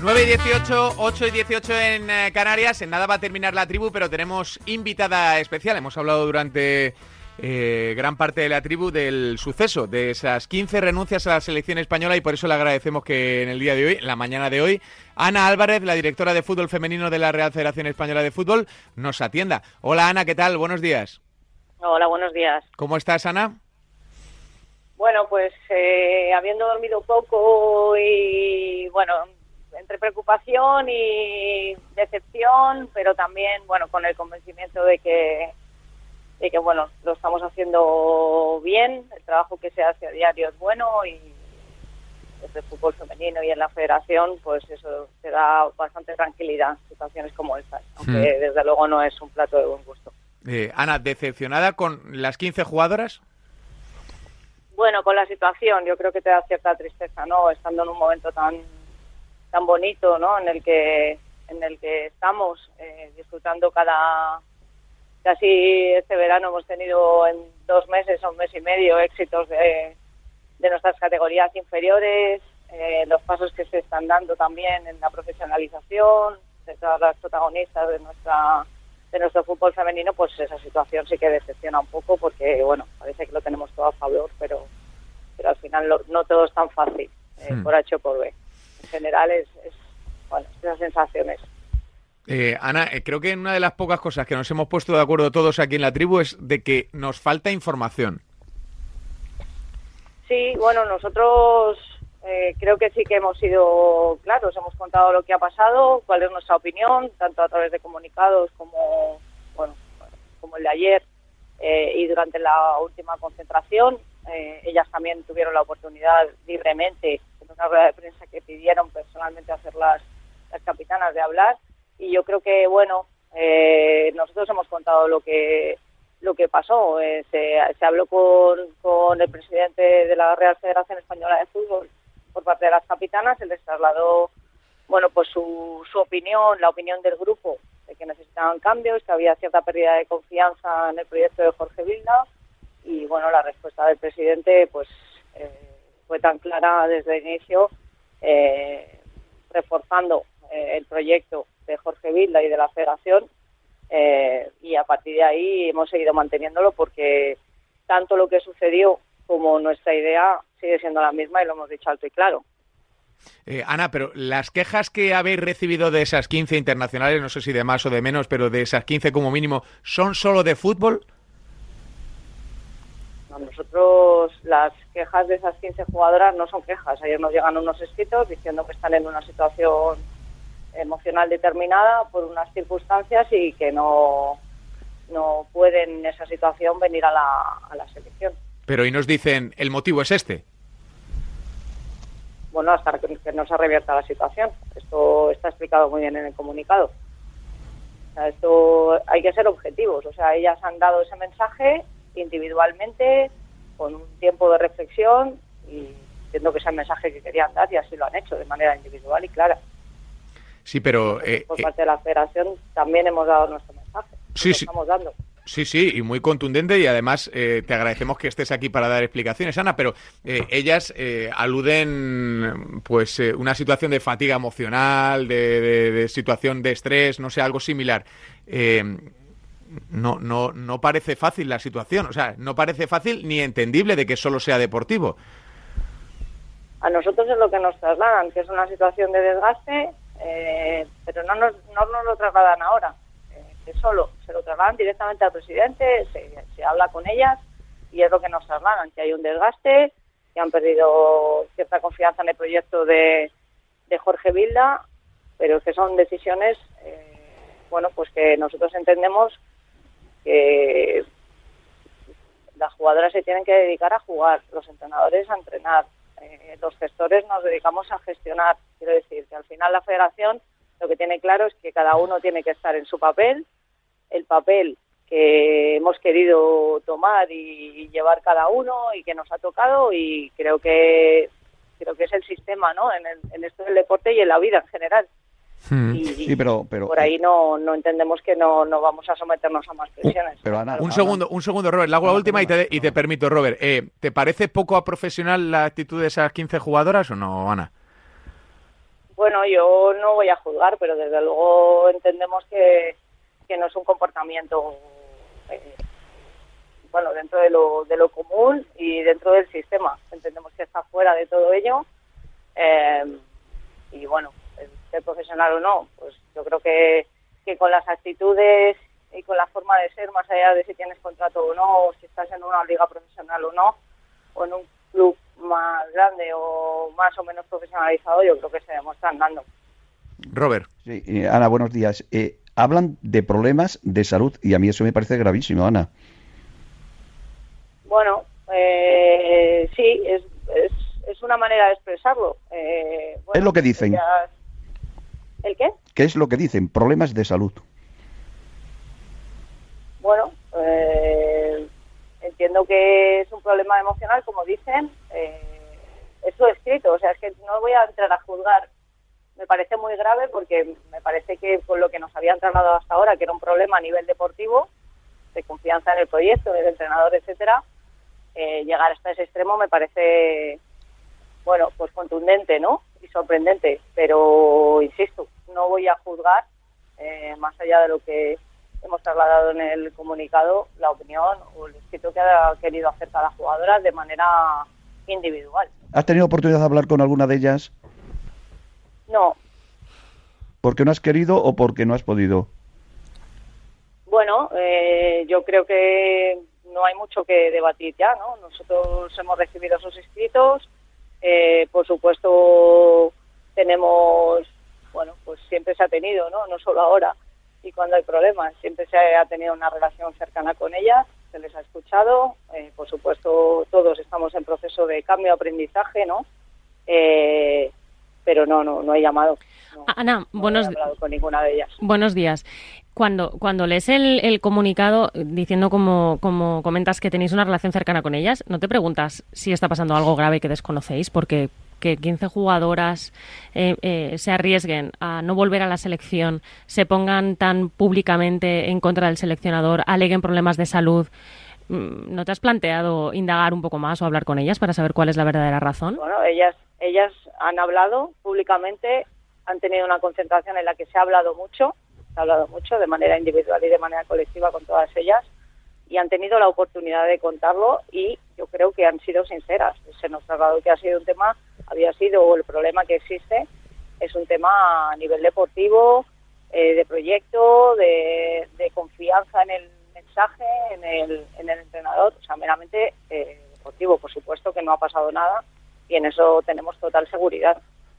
9:18, 8:18 en Canarias. En nada va a terminar la tribu, pero tenemos invitada especial. Hemos hablado durante gran parte de la tribu del suceso, de esas 15 renuncias a la selección española, y por eso le agradecemos que en el día de hoy, en la mañana de hoy, Ana Álvarez, la directora de fútbol femenino de la Real Federación Española de Fútbol, nos atienda. Hola Ana, ¿qué tal? Buenos días. Hola, buenos días. ¿Cómo estás, Ana? Bueno, pues habiendo dormido poco y bueno, entre preocupación y decepción, pero también, bueno, con el convencimiento de que bueno, lo estamos haciendo bien, el trabajo que se hace a diario es bueno, y desde el fútbol femenino y en la federación, pues eso te da bastante tranquilidad, situaciones como estas, aunque desde luego no es un plato de buen gusto. Ana, ¿decepcionada con las 15 jugadoras? Bueno, con la situación, yo creo que te da cierta tristeza, ¿no? Estando en un momento tan bonito, ¿no? En el que estamos disfrutando casi este verano hemos tenido en 2 meses o un mes y medio éxitos de nuestras categorías inferiores, los pasos que se están dando también en la profesionalización de todas las protagonistas de nuestro fútbol femenino. Pues esa situación sí que decepciona un poco, porque bueno, parece que lo tenemos todo a favor, pero al final no todo es tan fácil, por H o por B. En general es bueno, esas sensaciones. Ana, creo que una de las pocas cosas que nos hemos puesto de acuerdo todos aquí en la tribu es de que nos falta información. Sí, bueno, nosotros creo que sí que hemos sido claros, hemos contado lo que ha pasado, cuál es nuestra opinión, tanto a través de comunicados como el de ayer y durante la última concentración. Ellas también tuvieron la oportunidad libremente, en una rueda de prensa que pidieron personalmente hacer las capitanas, de hablar, y yo creo que bueno, nosotros hemos contado lo que pasó. Se habló con el presidente de la Real Federación Española de Fútbol por parte de las capitanas. Se les trasladó, bueno, pues su opinión, la opinión del grupo, de que necesitaban cambios, que había cierta pérdida de confianza en el proyecto de Jorge Vilda, y bueno, la respuesta del presidente pues fue tan clara desde el inicio, reforzando el proyecto de Jorge Vilda y de la Federación, y a partir de ahí hemos seguido manteniéndolo, porque tanto lo que sucedió como nuestra idea sigue siendo la misma, y lo hemos dicho alto y claro. Ana, pero las quejas que habéis recibido de esas 15 internacionales, no sé si de más o de menos, pero de esas 15 como mínimo, ¿son solo de fútbol? Nosotros, las quejas de esas 15 jugadoras no son quejas. Ayer nos llegan unos escritos diciendo que están en una situación emocional determinada por unas circunstancias y que no pueden en esa situación venir a la selección. Pero y nos dicen, ¿el motivo es este? Bueno, hasta que no se revierta la situación. Esto está explicado muy bien en el comunicado. O sea, esto hay que ser objetivos. O sea, ellas han dado ese mensaje individualmente, con un tiempo de reflexión, y entiendo que es el mensaje que querían dar, y así lo han hecho de manera individual y clara. Sí, pero por parte de la Federación también hemos dado nuestro mensaje. Sí, lo estamos dando. Sí, y muy contundente, y además te agradecemos que estés aquí para dar explicaciones, Ana, pero ellas aluden pues una situación de fatiga emocional, de situación de estrés, no sé, algo similar. No parece fácil la situación, o sea, no parece fácil ni entendible de que solo sea deportivo. A nosotros es lo que nos trasladan, que es una situación de desgaste, pero no nos lo trasladan ahora, que solo se lo trasladan directamente al presidente, se habla con ellas, y es lo que nos trasladan, que hay un desgaste, que han perdido cierta confianza en el proyecto de Jorge Vilda, pero que son decisiones, bueno, pues que nosotros entendemos que las jugadoras se tienen que dedicar a jugar, los entrenadores a entrenar, los gestores nos dedicamos a gestionar. Quiero decir que al final la Federación lo que tiene claro es que cada uno tiene que estar en su papel, el papel que hemos querido tomar y llevar cada uno y que nos ha tocado, y creo que es el sistema, ¿no? En esto del deporte y en la vida en general. Sí, pero por ahí no entendemos que no vamos a someternos a más presiones. Pero Ana, un segundo, Robert, le hago la última y te permito, Robert. ¿Te parece poco profesional la actitud de esas 15 jugadoras o no, Ana? Bueno, yo no voy a juzgar, pero desde luego entendemos que no es un comportamiento dentro de lo común y dentro del sistema. Entendemos que está fuera de todo ello y bueno, ser profesional o no, pues yo creo que con las actitudes y con la forma de ser, más allá de si tienes contrato o no, o si estás en una liga profesional o no, o en un club más grande o más o menos profesionalizado, yo creo que se demuestran dando. Robert. Sí, Ana, buenos días. Hablan de problemas de salud y a mí eso me parece gravísimo, Ana. Bueno, sí, es una manera de expresarlo. Bueno, es lo que dicen. ¿El qué? ¿Qué es lo que dicen? Problemas de salud. Bueno, entiendo que es un problema emocional, como dicen. Eso escrito, o sea, es que no voy a entrar a juzgar. Me parece muy grave porque me parece que con lo que nos habían trasladado hasta ahora, que era un problema a nivel deportivo, de confianza en el proyecto, del entrenador, etcétera, llegar hasta ese extremo me parece, bueno, pues contundente, ¿no? Y sorprendente, pero insisto, no voy a juzgar, más allá de lo que hemos trasladado en el comunicado, la opinión o el escrito que ha querido hacer cada jugadora de manera individual. ¿Has tenido oportunidad de hablar con alguna de ellas? No. ¿Porque no has querido o porque no has podido? Bueno, yo creo que no hay mucho que debatir ya, ¿no? Nosotros hemos recibido esos escritos, por supuesto tenemos, bueno, pues siempre se ha tenido, ¿no? No solo ahora y cuando hay problemas, siempre se ha tenido una relación cercana con ellas, se les ha escuchado, por supuesto todos estamos en proceso de cambio, aprendizaje, ¿no? Pero no he llamado. No, Ana, no he hablado con ninguna de ellas. Buenos días. Cuando lees el comunicado diciendo como comentas que tenéis una relación cercana con ellas, ¿no te preguntas si está pasando algo grave que desconocéis? Porque que 15 jugadoras se arriesguen a no volver a la selección, se pongan tan públicamente en contra del seleccionador, aleguen problemas de salud, ¿no te has planteado indagar un poco más o hablar con ellas para saber cuál es la verdadera razón? Bueno, ellas han hablado públicamente, han tenido una concentración en la que se ha hablado mucho de manera individual y de manera colectiva con todas ellas, y han tenido la oportunidad de contarlo y yo creo que han sido sinceras. Se nos trasladó que o el problema que existe es un tema a nivel deportivo, de proyecto, de confianza en el mensaje, en el entrenador, o sea, meramente deportivo. Por supuesto que no ha pasado nada y en eso tenemos total seguridad.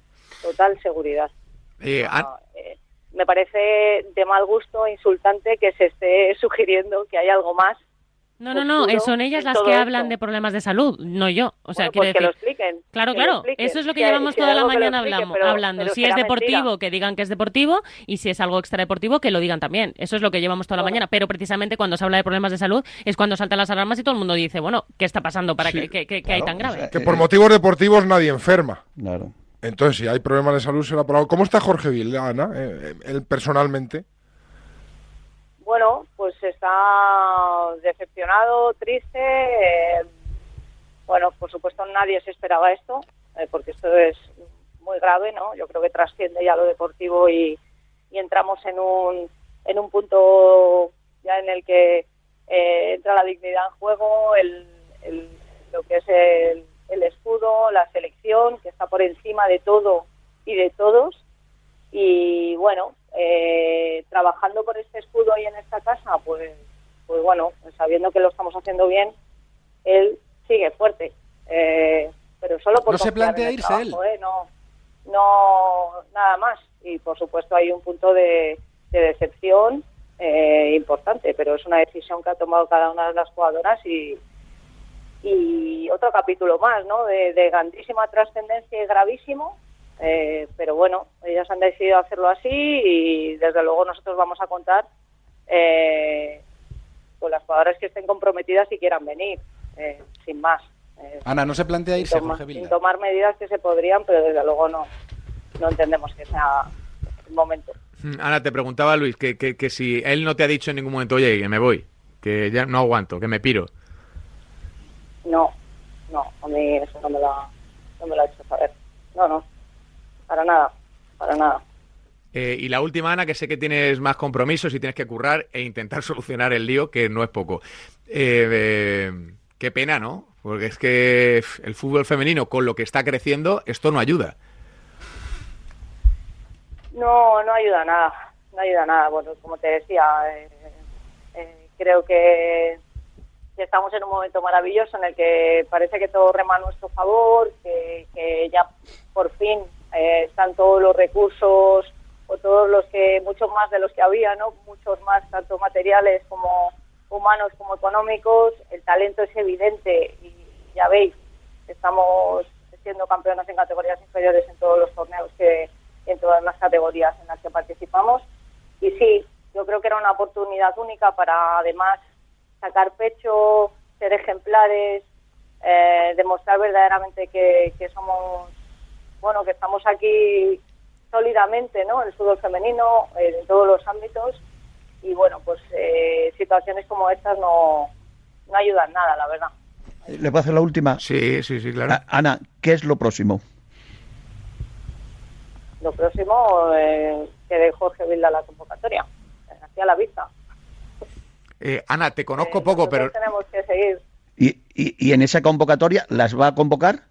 Me parece de mal gusto, insultante que se esté sugiriendo que hay algo más. No, son ellas las que hablan de problemas de salud, no yo. O sea, quiero decir, que lo expliquen. Claro, eso es lo que llevamos toda la mañana hablando. Si es deportivo, mentira, que digan que es deportivo, y si es algo extradeportivo, que lo digan también. Eso es lo que llevamos toda la mañana. Pero precisamente cuando se habla de problemas de salud es cuando saltan las alarmas y todo el mundo dice, bueno, ¿qué está pasando para que hay tan grave? Que por motivos deportivos nadie enferma. Claro. Entonces, si hay problemas de salud, será por algo. ¿Cómo está Jorge Vilda, Ana, él personalmente? Bueno, pues está decepcionado, triste. Bueno, por supuesto nadie se esperaba esto, porque esto es muy grave, ¿no? Yo creo que trasciende ya lo deportivo y entramos en un punto ya en el que entra la dignidad en juego, lo que es el escudo, la selección, que está por encima de todo y de todos. Y bueno, trabajando por este escudo y en esta casa, pues bueno, sabiendo que lo estamos haciendo bien, él sigue fuerte, pero solo por no se plantea irse trabajo, él. No, nada más. Y por supuesto hay un punto de decepción importante, pero es una decisión que ha tomado cada una de las jugadoras y otro capítulo más, ¿no? De grandísima trascendencia y gravísimo. Pero bueno, ellas han decidido hacerlo así y desde luego nosotros vamos a contar con las jugadoras que estén comprometidas y quieran venir, sin más. Ana, ¿no se plantea irse, Jorge Vilda? Sin tomar medidas que se podrían, pero desde luego no entendemos que sea el momento. Ana, te preguntaba Luis que si él no te ha dicho en ningún momento, oye, que me voy, que ya no aguanto, que me piro. No, a mí eso no me lo ha hecho saber. No, para nada. para nada. Y la última, Ana, que sé que tienes más compromisos y tienes que currar e intentar solucionar el lío, que no es poco. Qué pena, ¿no? Porque es que el fútbol femenino, con lo que está creciendo, esto no ayuda. No ayuda a nada, no ayuda a nada. Bueno, como te decía, creo que estamos en un momento maravilloso en el que parece que todo rema a nuestro favor, que ya por fin están todos los recursos, o todos los que, muchos más de los que había, ¿no? Muchos más, tanto materiales como humanos como económicos. El talento es evidente y ya veis, estamos siendo campeonas en categorías inferiores en todos los torneos en todas las categorías en las que participamos. Y sí, yo creo que era una oportunidad única para además sacar pecho, ser ejemplares, demostrar verdaderamente que somos, bueno, que estamos aquí sólidamente, ¿no? En el fútbol femenino, en todos los ámbitos, y bueno, pues situaciones como estas no ayudan nada, la verdad. ¿Le puedo hacer la última? Sí, claro. Ana, ¿qué es lo próximo? Lo próximo, que de Jorge Vilda la convocatoria, así a la vista. Ana, te conozco poco, pero tenemos que seguir. ¿Y en esa convocatoria las va a convocar?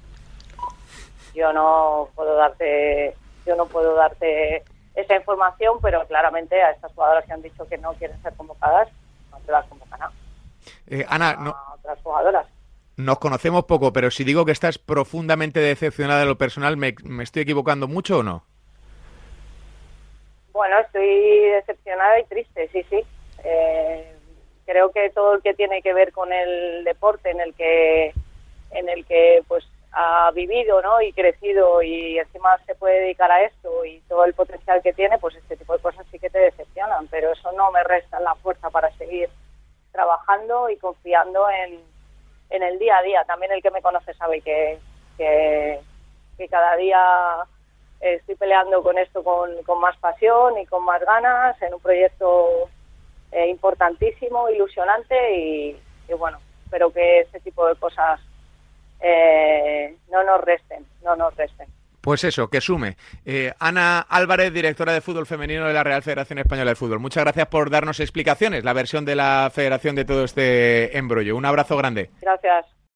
Yo no puedo darte esa información, pero claramente a estas jugadoras que han dicho que no quieren ser convocadas, no se las convocará. Ana, a otras jugadoras. Nos conocemos poco, pero si digo que estás profundamente decepcionada de lo personal, ¿me estoy equivocando mucho o no? Bueno, estoy decepcionada y triste, sí. Creo que todo el que tiene que ver con el deporte en el que pues ha vivido, ¿no? Y crecido, y encima se puede dedicar a esto y todo el potencial que tiene, pues este tipo de cosas sí que te decepcionan, pero eso no me resta la fuerza para seguir trabajando y confiando en el día a día. También el que me conoce sabe que cada día estoy peleando con esto con más pasión y con más ganas, en un proyecto importantísimo, ilusionante, y bueno, espero que este tipo de cosas no nos resten. Pues eso, que sume. Ana Álvarez, directora de fútbol femenino de la Real Federación Española de Fútbol. Muchas gracias por darnos explicaciones, la versión de la Federación de todo este embrollo. Un abrazo grande. Gracias.